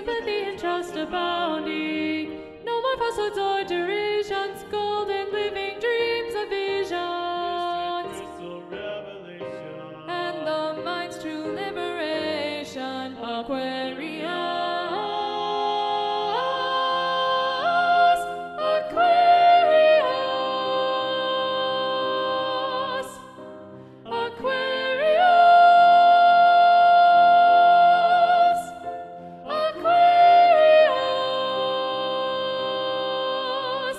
sympathy and trust abounding. No more falsehoods or derisions, golden living dreams of visions, and the mind's true liberation. Aquarius, Aquarius, Aquarius, Aquarius.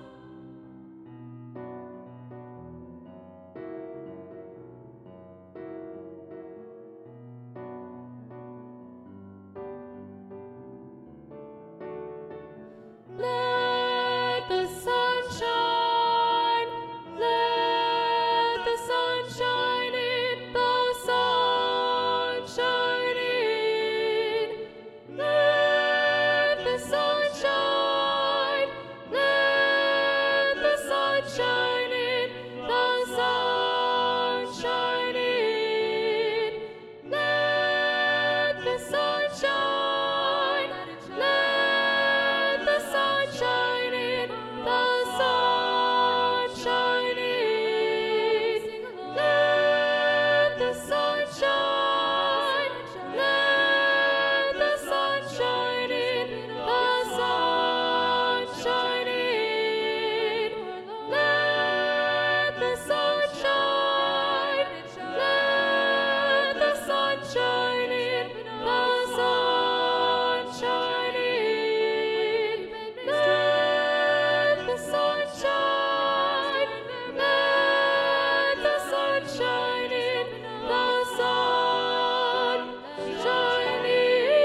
Let the sun shine, let the sun shine in, the sun shine in. Let the sun shine, let the sun shine in, the sun shine in. Let the sun shine, let the sun shine in, the sun shine in. Let the sun shine, let the sun shine in, the sun shine in. Let the sun shine, let the sun shine in, the sun shine in. Let the sun shine, let the sun shine in, the sun shine in.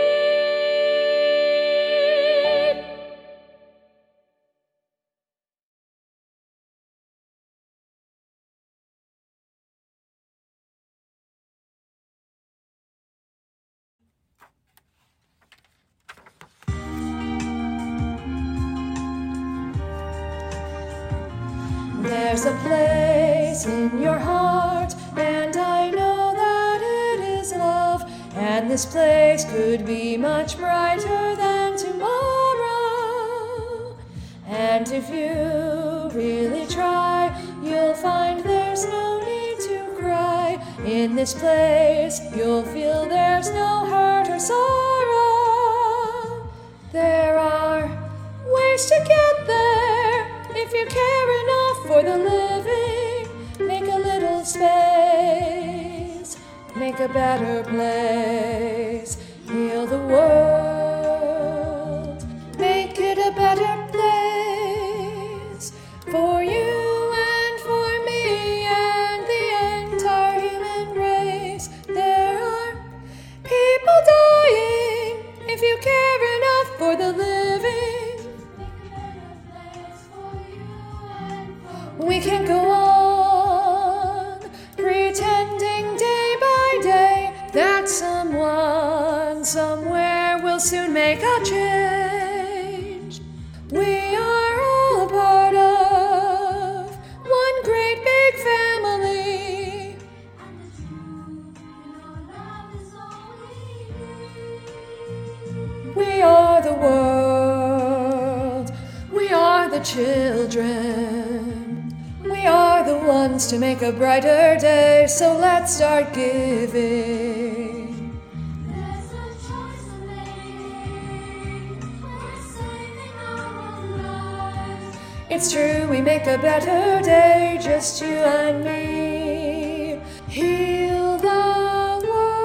There's a place in your heart, and I know that it is love. And this place could be much brighter than tomorrow. And if you really try, you'll find there's no need to cry. In this place, you'll feel there's no hurt or sorrow. There are ways to get there if you care enough for the living. Make a little space, make a better place. Heal the world, make it a better place for you and for me and the entire human race. There are people dying if you care enough for the living. We can go on pretending day by day that someone somewhere will soon make a change. We are all a part of one great big family. We are the world, we are the children. We are the ones to make a brighter day, so let's start giving. There's a choice to make. We're saving our own lives. It's true, we make a better day, just you and me. Heal the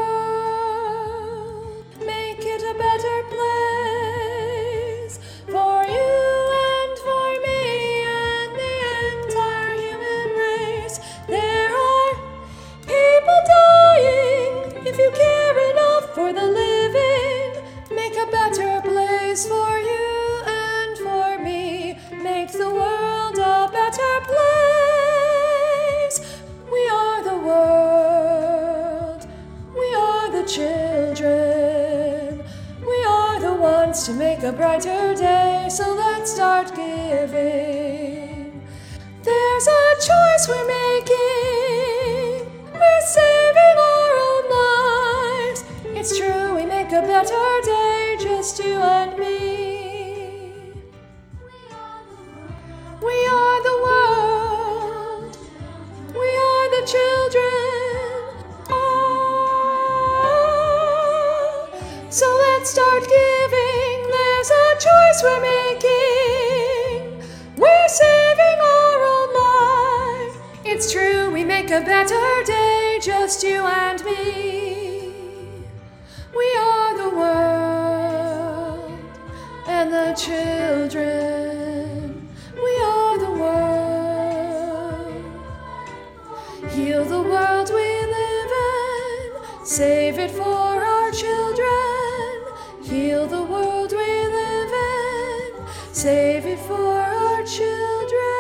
world, make it a better place for you and for me and the entire human race. There are people dying if you care enough for the living. Make a better place for you and for me. Make the world a better place. We are the world, we are the children. We are the ones to make a brighter day, so let's start giving. There's a choice we're making. We're saving our own lives. It's true, we make a better better day, just you and me. We are the world. We are the children. Oh, so let's start giving. There's a choice we're making. We're saving our own life. It's true, we make a better day, just you and me. We are the world and the children. We are the world. Heal the world we live in. Save it for our children. Heal the world we live in. Save it for our children.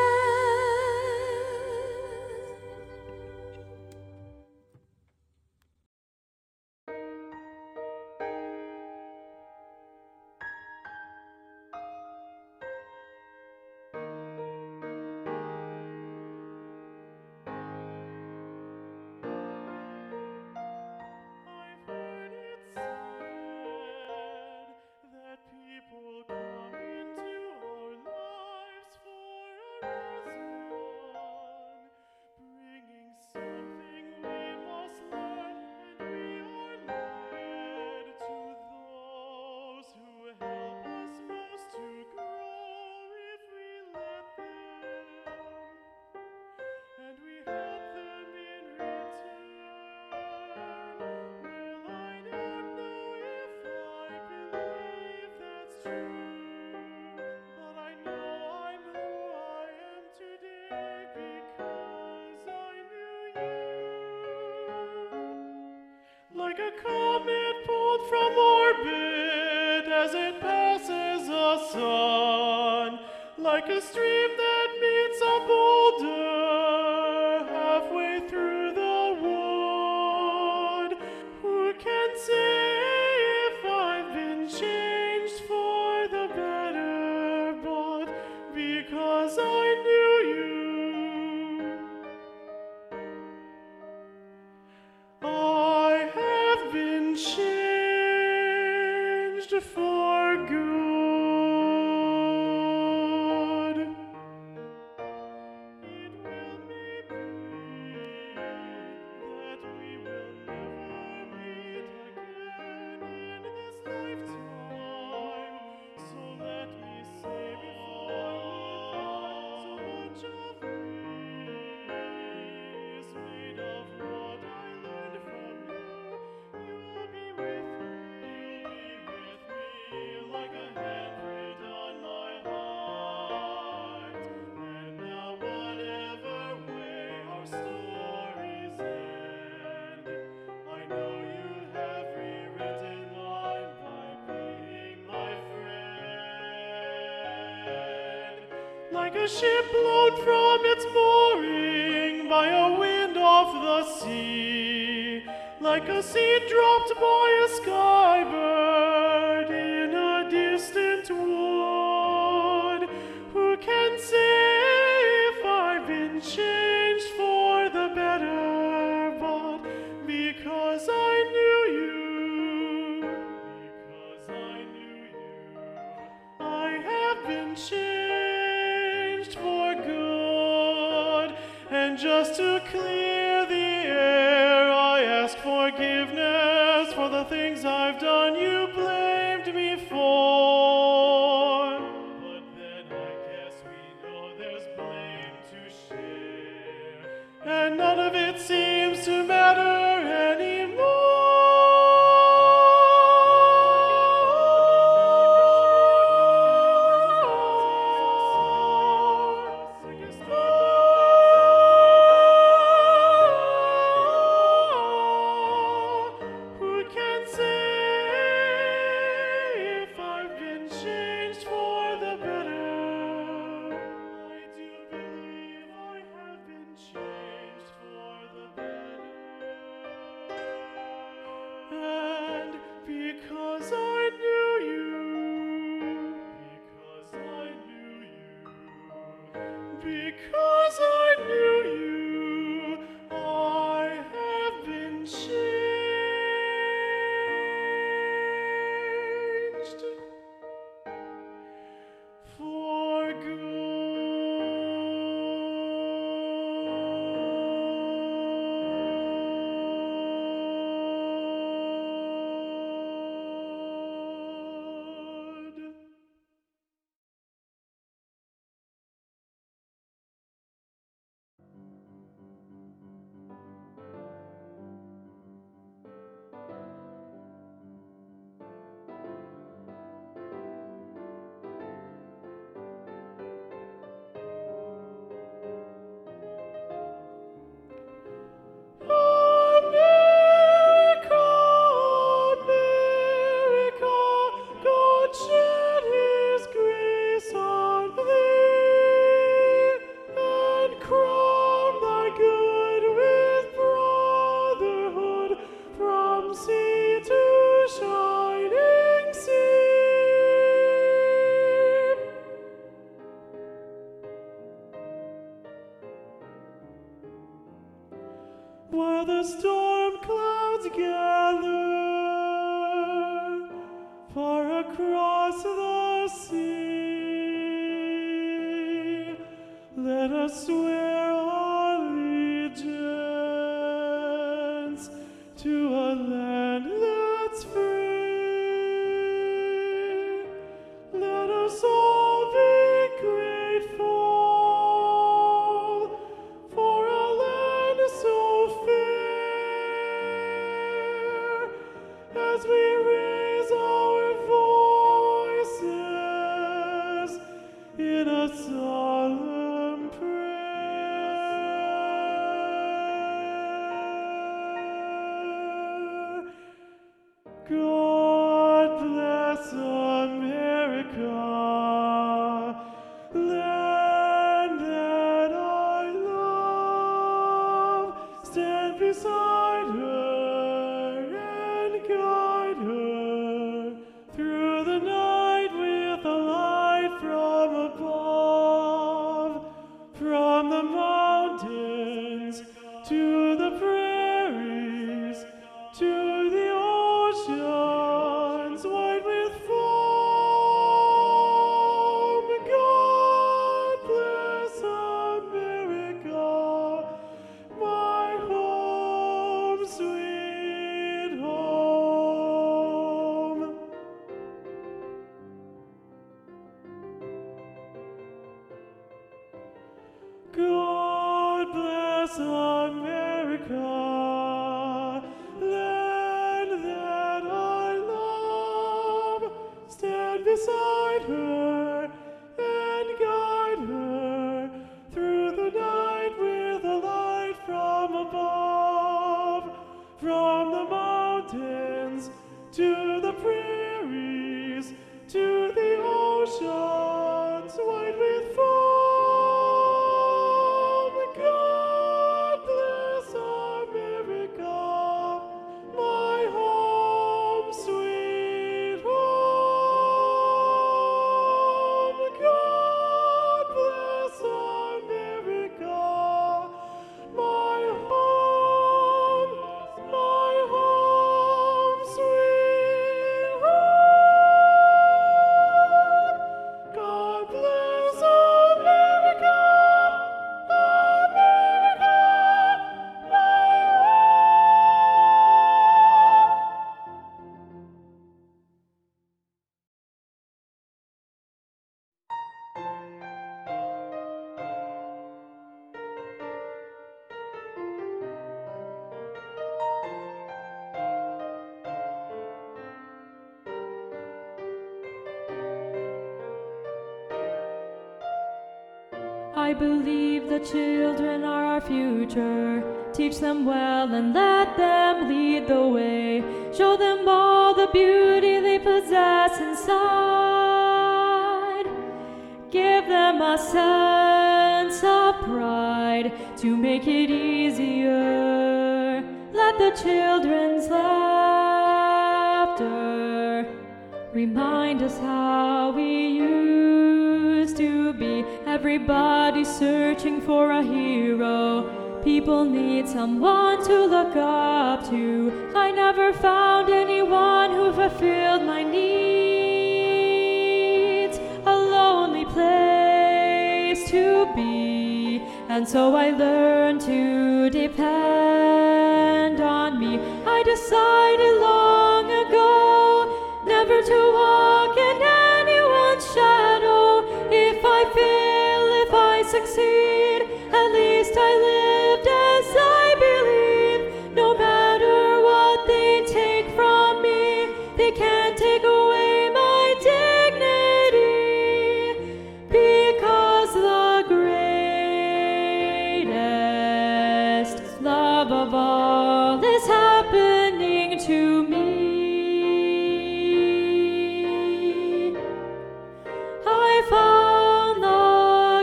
I've heard it said that people come into our lives for a reason, bringing something we must learn, and we are led to those who help us most to grow if we let them, and we help them in return. Well, I don't know if I believe that's true, but I know I'm who I am today because I knew you. Like a comet pulled from orbit as it passes the sun, like a stream that meets a boulder halfway through the wood. Who can say if I've been changed for the better, but because I knew you, I have been changed for good. It will maybe that we will never meet again in this lifetime. So let me say before we part, so much of me is made of what I learned from you. You'll be with me like a handprint on my heart. And now whatever way our stories end, I know you have rewritten mine by being my friend. Like a ship blown from its mooring by a wind off the sea, like a seed dropped by a skybird in a distant wood. Who can say if I've been changed for the better, but because I knew you, because I knew you, I have been changed for good. And just to clear the air, I ask forgiveness for the things I've done you blamed me for. But then I guess we know there's blame to share, and none of it seems to matter anymore. Who can say if I've been changed for the better? I do believe I have been changed for the better. And because I knew you, because I knew you, because I knew you, I have been changed. where the storm clouds gather far across the sea. Let us swear allegiance to a land that's free. Let us all be grateful for a land so fair as we raise our voices in a solemn prayer. God bless America, land that I love. Stand beside her and guide her through the night with a light from above. From the mountains to the prairies, to the oceans white with foam. God bless America, my home, sweet home. God bless America, land that I love. Stand beside her and guide her through the night with a light from above. From the mountains to the prairies, to the oceans white with foam. God bless America, my home, sweet home. God bless America, my home, sweet home. God bless America, America, my home. I believe the children are our future. Teach them well and let them lead the way. Show them all the beauty they possess inside. Give them a sense of pride to make it easier. Let the children's laughter remind us how we used to be. Everybody searching for a hero. People need someone to look up to. I never found anyone who fulfilled my needs. A lonely place to be. And so I learned to depend on me. I decided long ago never to walk in anyone's shadow. If I fail, if I succeed, at least I lived as I believe. No matter what they take from me, they can't take away my dignity. Because the greatest love of all is happening to me. I found the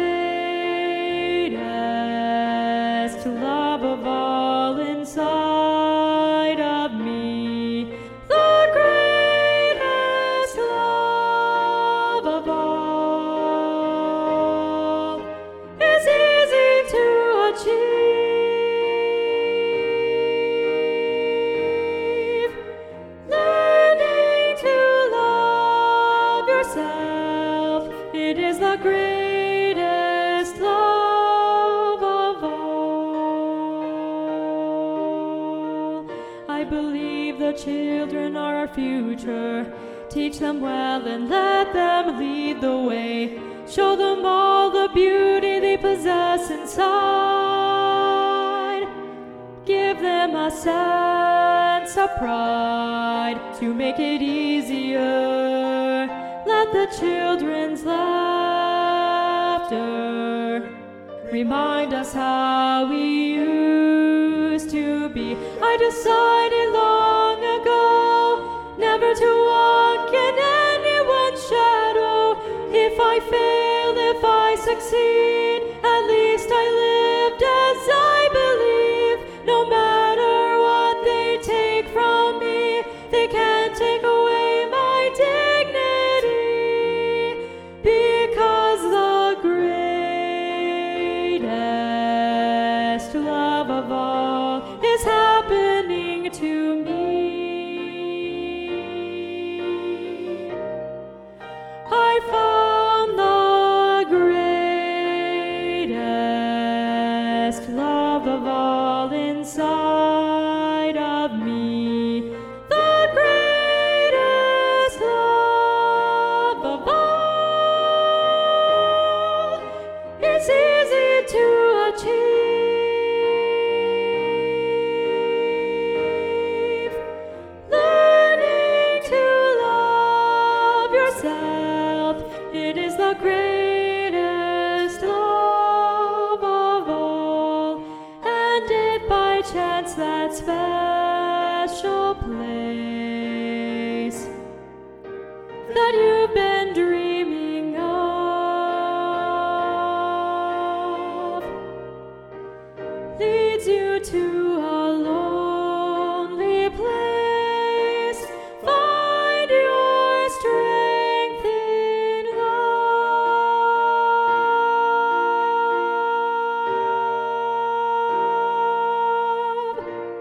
greatest love of all inside of me. The greatest future. Teach them well and let them lead the way. Show them all the beauty they possess inside. Give them a sense of pride to make it easier. Let the children's laughter remind us how we used to be. I decided long ago never to walk in anyone's shadow. If I fail, if I succeed, at least I lived as I believe. No matter what they take from me, they can't take away my dignity, because the greatest love of all is happening to me. I found the greatest love of all inside of me. The greatest love of all. It's easy to achieve. Learning to love yourself, it is the greatest love of all. And if by chance that special place that you've been dreaming of leads you to a lonely place, find your strength in love.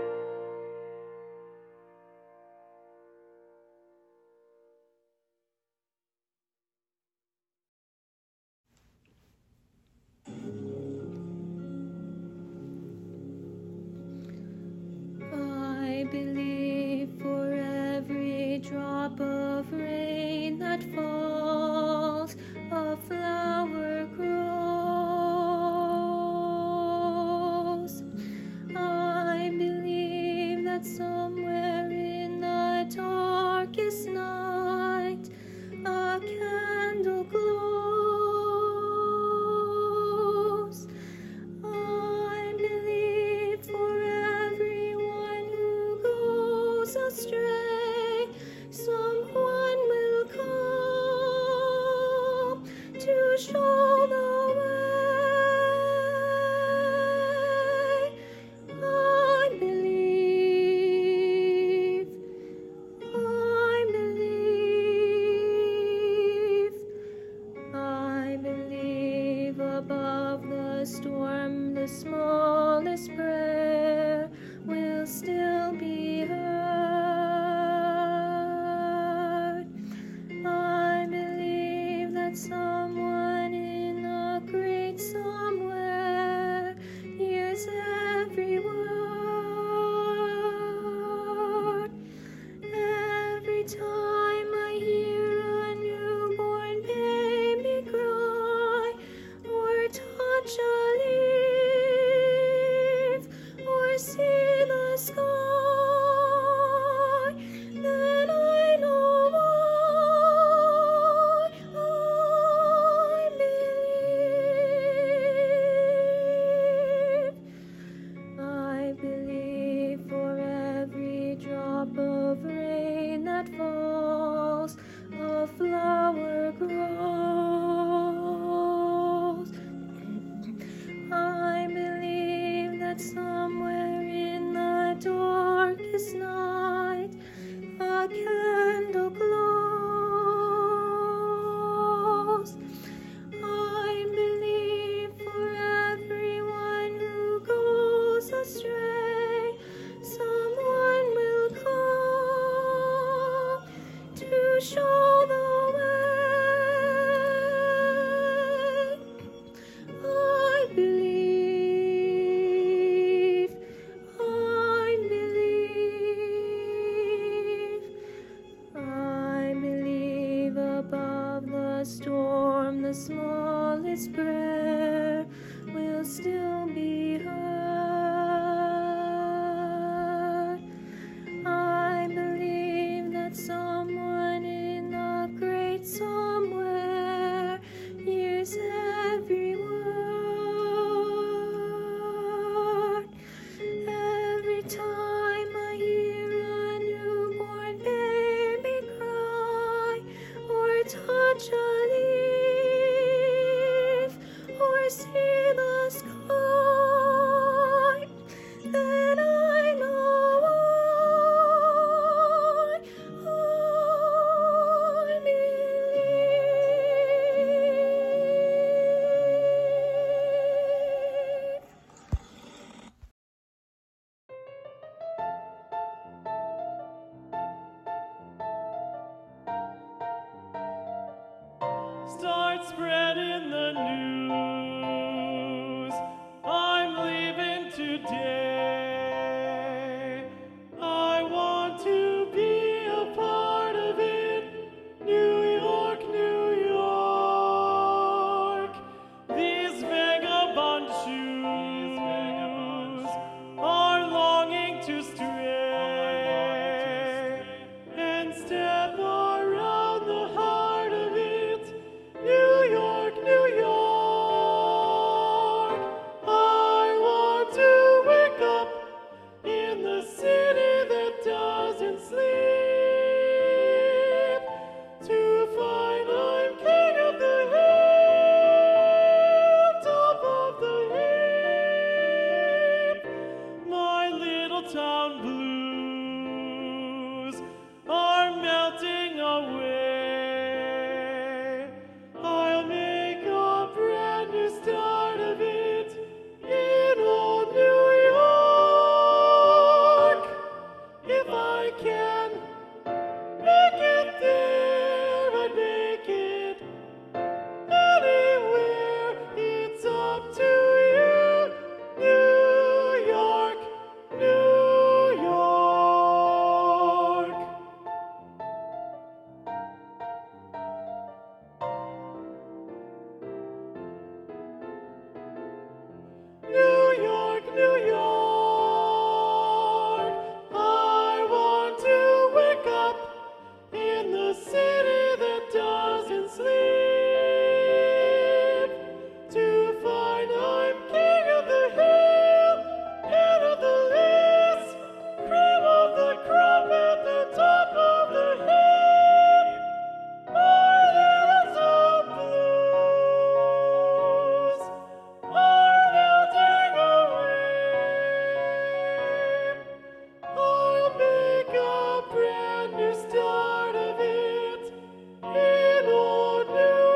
I believe for every drop of rain that falls, a flower grows. I believe that somewhere in the darkest night, a candle glows. I believe for everyone who goes astray, someone will come to show the way. I believe, I believe, I believe above the storm, the smallest prayer will still be heard. I believe that someone in a great somewhere hears every word. Every time I hear a newborn baby cry, or touch a leaf, or see the sky, then I know why. I believe. I believe for every drop of rain that falls, a flower grows. I believe that somewhere in the darkest night, a candle glows. I believe for everyone who goes astray, someone will come to show the way. I believe, I believe, a leaf or see the sky, then I know I believe. Start spreading the news. I'm leaving today. I want to be a part of it. New York, New York. These vagabond shoes are longing to stray and step around the heart of it. New York, New York. I want to wake up in the city that doesn't sleep, to find I'm king of the hill, top of the heap. My little town blues are melting away. I'll make a brand new start of it in old New York. If I can make it there, I'd make it anywhere. It's up to you, New York, New York. New York, New York. I want to wake up in the city that doesn't sleep, to find I'm king of the hill, head of the list, cream of the crop at the top of the heap. My little town blues are melting away. I'll make a brand new start of it in old New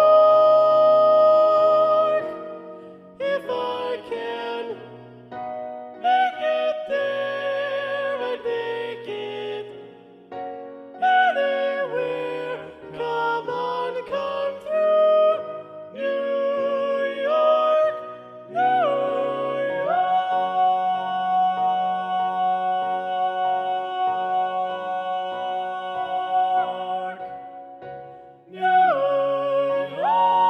York. If I can make it there, I'd make it anywhere. Come on, come through, New York, New York, New York.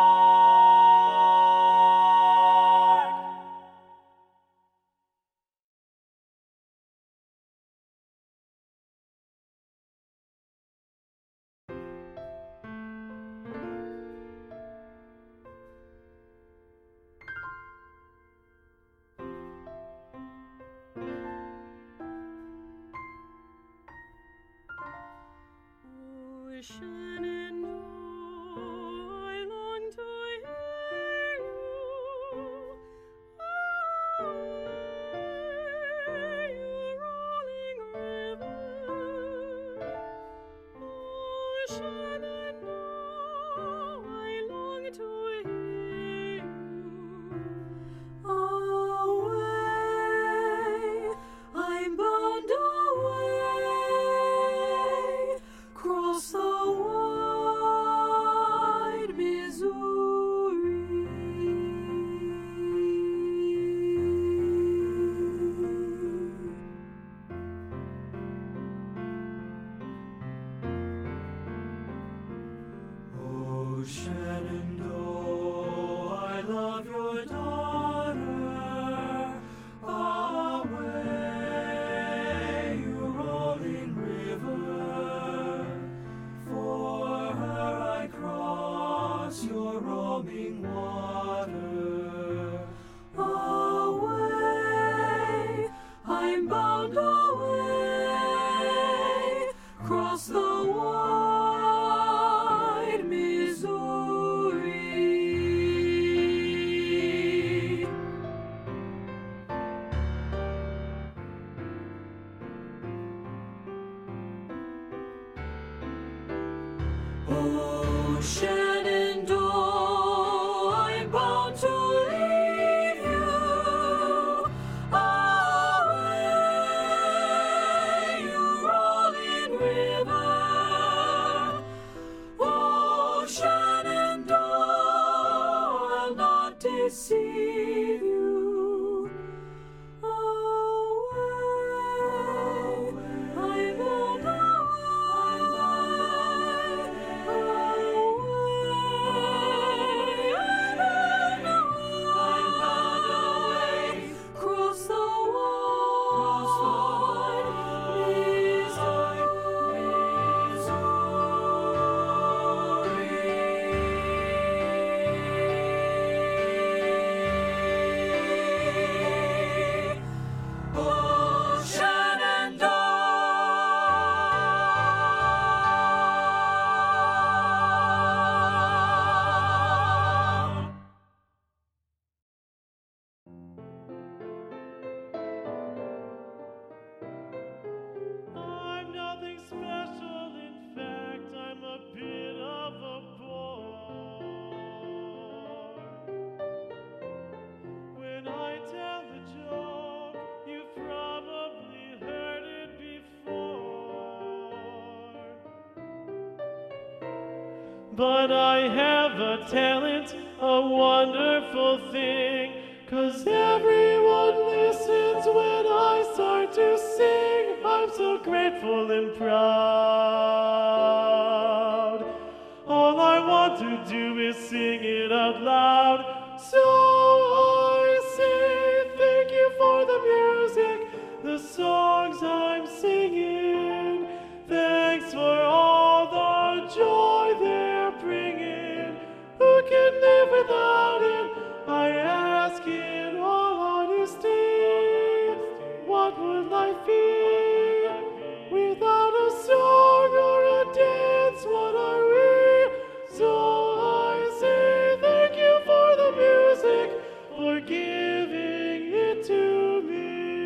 Shenandoah, I long to hear you. Away, you rolling river. Oh, Shenandoah, I long to hear you. Away, I'm bound away, cross the wide Missouri. Oh, Shenandoah, I love your daughter. Away, you rolling river. For her I cross your roaming water. Away, I'm bound away, cross the wide Missouri. Oh, Shenandoah, I'm bound to leave you away, you rolling river. Oh, Shenandoah, I'll not deceive you. I'm nothing special, in fact, I'm a bit of a bore. When I tell the joke, you've probably heard it before. But I have a talent, a wonderful thing, 'cause everyone listens when I start to sing. I'm so grateful and proud. All I want to do is sing it out loud. So I say thank you for the music, the songs I'm singing. Thanks for all the joy they're bringing. Who can live without it? I ask in all honesty. What would life be without a song or a dance? What are we? So I say thank you for the music, for giving it to me.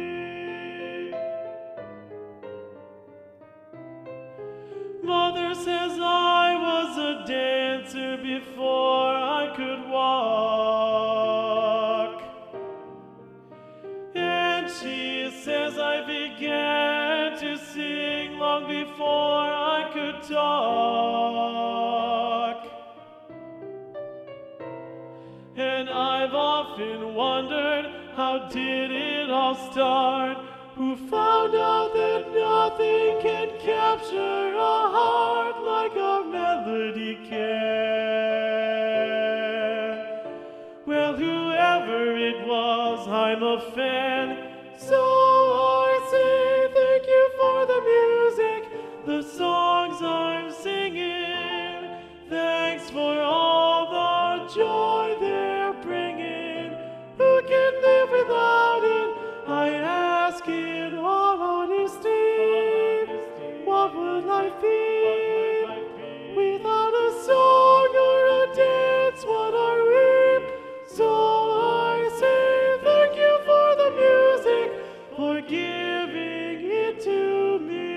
Mother says I was a dancer before I could walk. And she says I began to sing long before I could talk. And I've often wondered, how did it all start? Who found out that nothing can capture a heart like a melody can? Well, whoever it was, I'm a fan. So I say thank you for the music, the songs I'm singing. Thanks for all the joy they're bringing. Who can live without it? I ask in all honesty. What would life be without a song or a dance? What are we? So I say thank you for the music, for giving it to me.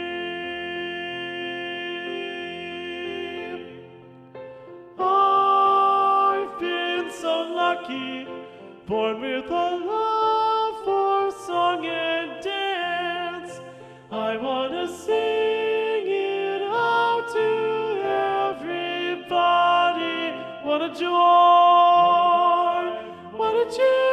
I've been so lucky, born with a love for song and dance. I want to sing it out to everybody. What a joy, what a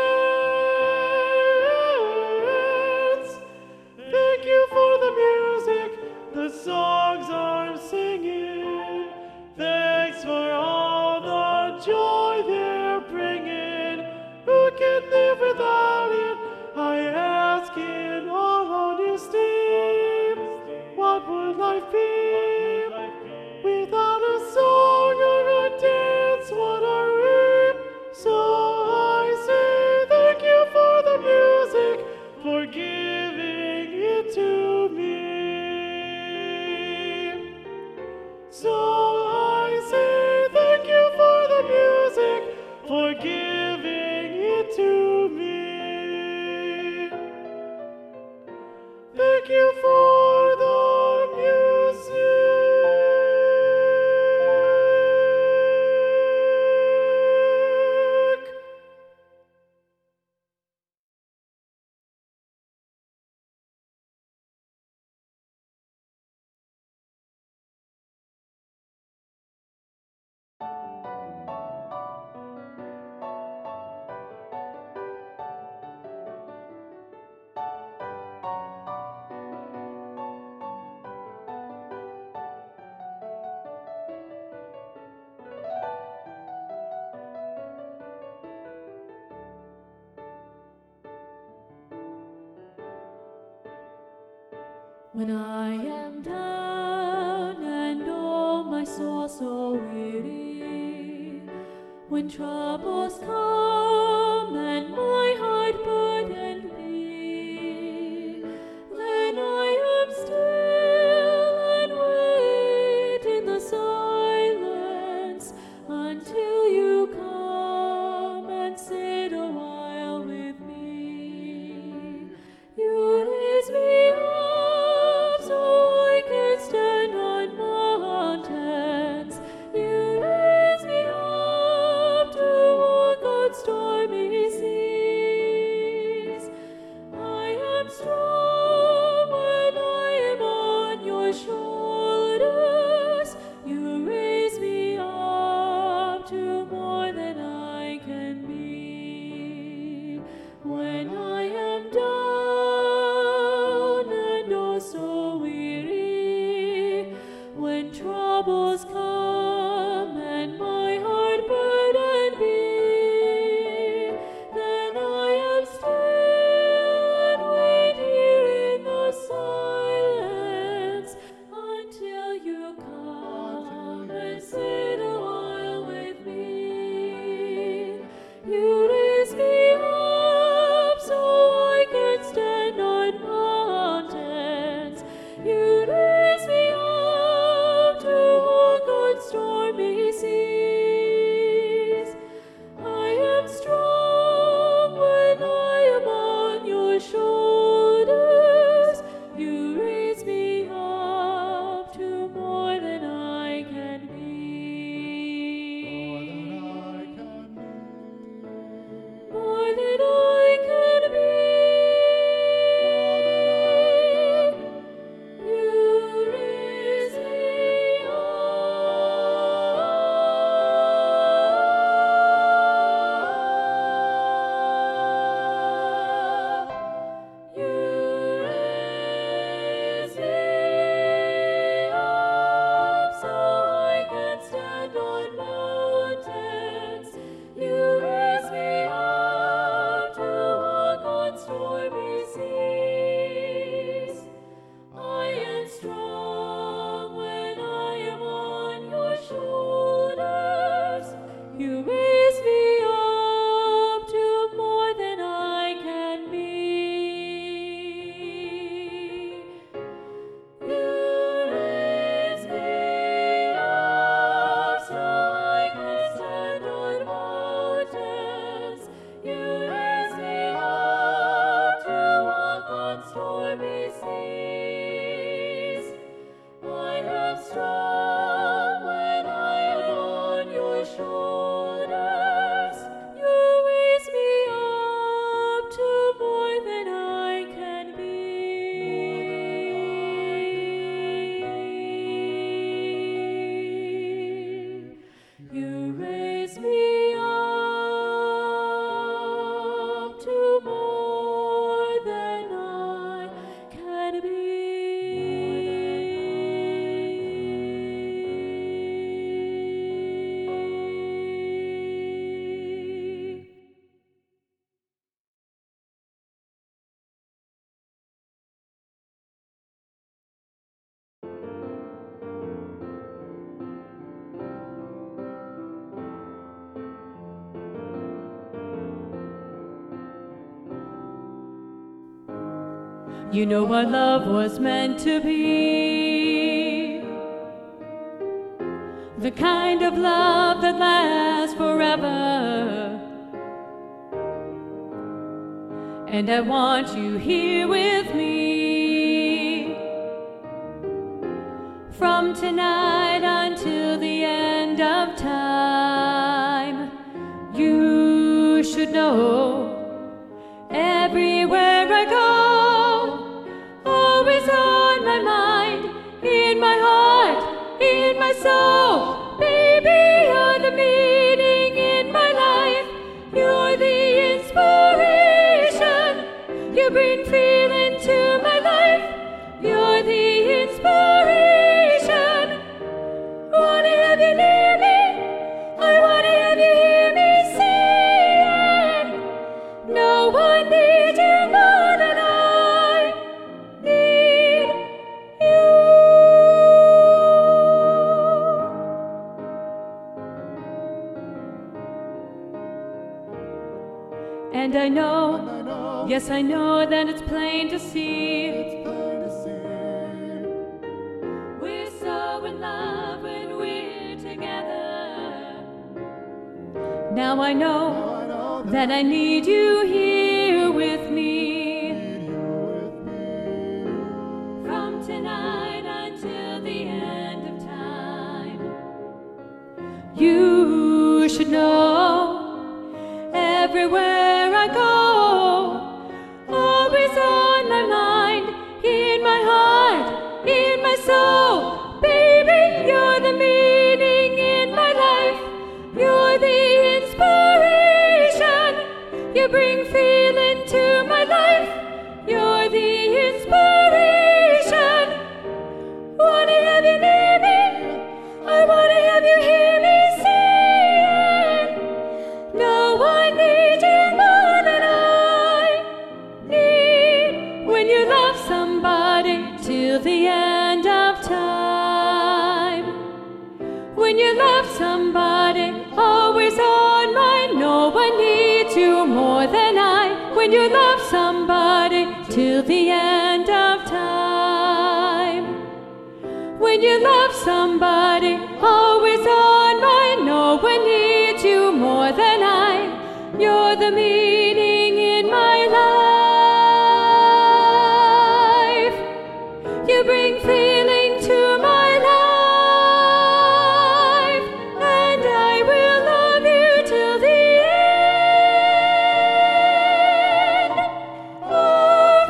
chance. Thank you for the music, the songs I'm singing. Thanks for all the joy they're bringing. Who can live without it? I ask in all honesty. What would life be without a song or a dance? What are we? When I am down and oh my soul so weary, when troubles come and my heart burdened be, then I am still and wait in the silence until you come and sit a while with me. You raise me up so I can stand on mountains. You raise me up to walk on stormy seas. I am strong when I am on your shoulders. You raise me up to more than I can be. When I am down and oh so weary, when troubles come and my heart burdened be, then I am still and wait here in the silence until you come and sit a while with me. You raise me up so I can stand on mountains. You raise me up to walk on stormy seas. I am strong when I am on your shoulders. You raise me up to more than I can be. More than I can be. You raise me up. You raise me up so I can stand on mountains. You raise me up to walk on stormy seas. I am strong when I am on your shoulders. You raise me up to more than I can be. You raise me up so I can stand on mountains. You raise me up to walk on stormy seas. I am strong when I am on your shoulders. You raise me up to more than I can be. You raise me up to more than I can be. You know what love was meant to be, the kind of love that lasts forever. And I want you here with me from tonight until the end of time. You should know everywhere I go, always on my mind, in my heart, in my soul, baby, you're And I know, yes, I know that it's plain to see. We're so in love when we're together. Now I know that I need you here with me. From tonight until the end of time. You should know, everywhere I go, always on my mind, in my heart, in my soul. Baby, you're the meaning in my life. You're the inspiration. You bring feeling to my life. You're the inspiration. Wanna have you near me? I wanna have you hear me sing. No one needs you more than I need. When you love somebody till the end of time. When you love somebody, always on mine. No one needs you more than I. When you love somebody till the end of time. When you love somebody, always on mine. No one needs you more than I. You're the meaning in my life. You bring feeling to my life, and I will love you till the end of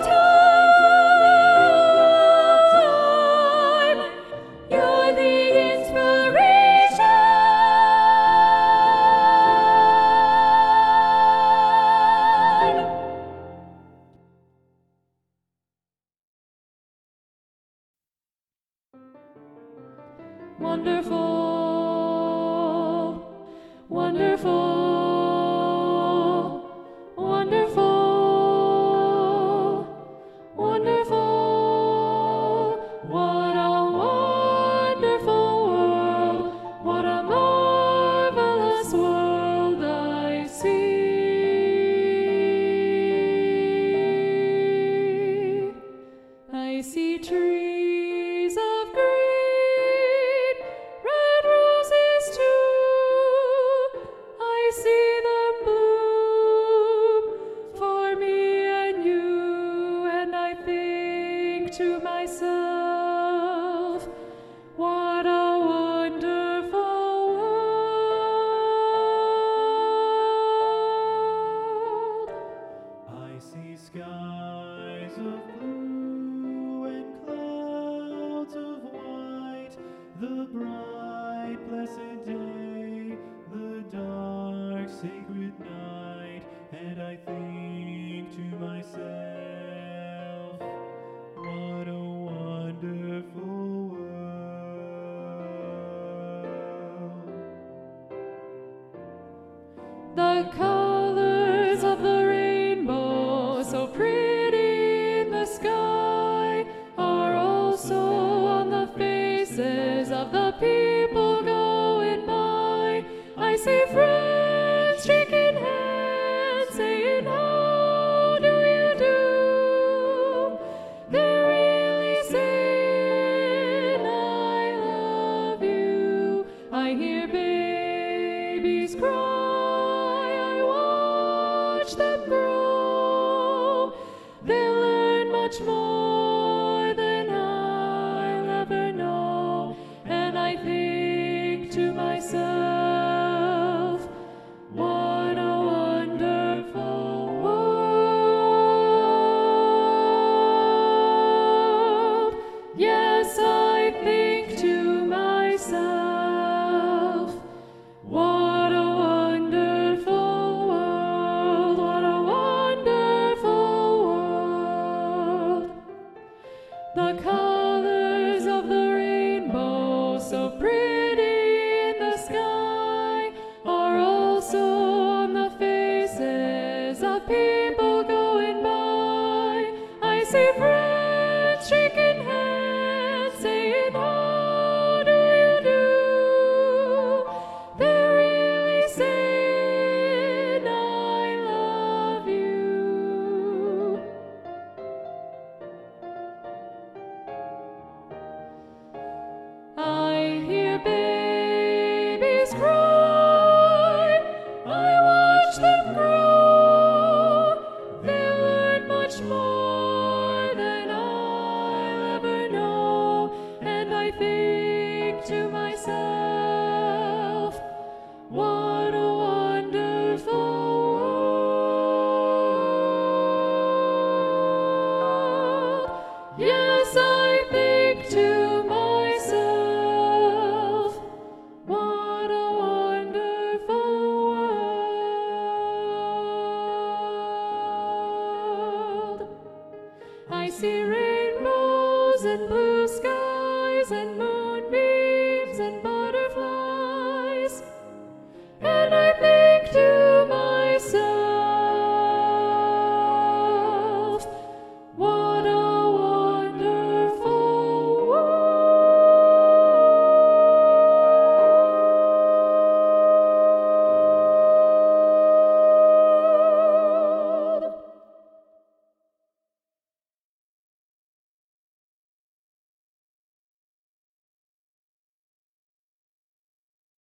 time. You're the inspiration. Wonderful, wonderful, wonderful, wonderful. What a wonderful world, what a marvelous world I see. I see trees of green, red roses too. I see them bloom for me and you, and I think to myself, what a wonderful world. I see skies of blue and clouds of white, the bright blessed day, the dark sacred night, and I think to myself, what a wonderful world. The colors of the rainbow, so pretty in the sky, are also on the faces of the people going by. I see friends shaking hands, saying, how do you do? They're really saying, I love you. I hear babies cry, I watch them grow. They'll learn much more than I'll ever know. And I think to myself,